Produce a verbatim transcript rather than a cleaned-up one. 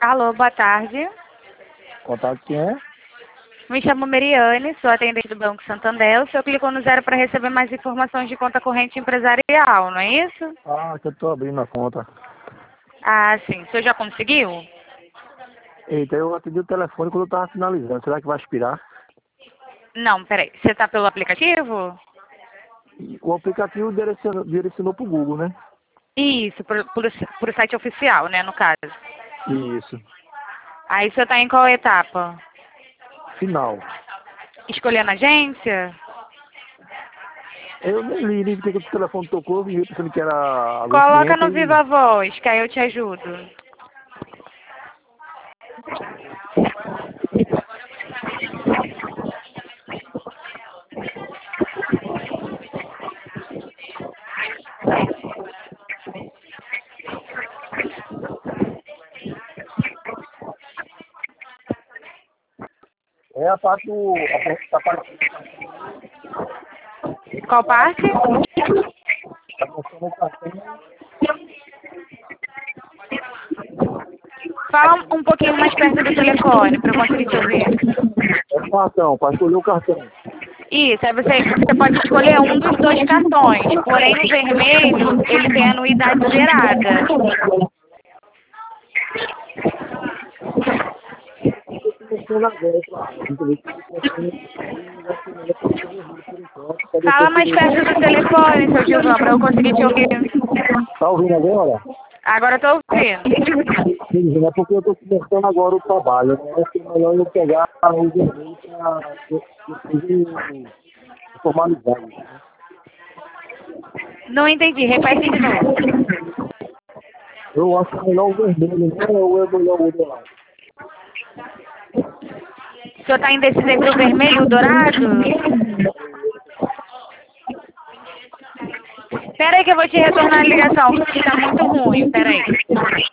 Alô, boa tarde. Contato quem é? Me chamo Meriane, sou atendente do Banco Santander. O senhor clicou no zero para receber mais informações de conta corrente empresarial, não é isso? Ah, que eu tô abrindo a conta. Ah, sim. O senhor já conseguiu? Eita, eu atendi o telefone quando eu tava finalizando. Será que vai expirar? Não, peraí. Você está pelo aplicativo? E o aplicativo direcionou, direcionou pro Google, né? Isso, por, por, por site oficial, né, no caso. Isso. Aí o senhor está em qual etapa? Final. Escolhendo agência? Eu nem li, nem vi que o telefone tocou, vi pensando que era Coloca agroquimento no e... Viva Voz, que aí eu te ajudo. É a parte do... A parte Qual parte? da função do cartão. Fala um pouquinho mais perto do telefone para eu conseguir te ouvir. É o cartão, para escolher o cartão. Isso, aí você, você pode escolher um dos dois cartões, porém no vermelho ele tem anuidade zerada. Fala mais perto do telefone, seu Gilvan, para eu conseguir te ouvir. Tá ouvindo agora? Agora eu tô ouvindo. Sim, é porque eu tô começando agora o trabalho. Né? Acho que é melhor eu pegar o vermelho para formalizar. Né? Não entendi, repete de novo. Eu acho que é melhor o vermelho, né? Ou é melhor o outro. O senhor tá indeciso entre o vermelho e o dourado? Pera aí que eu vou te retornar a ligação, que tá muito ruim, pera aí.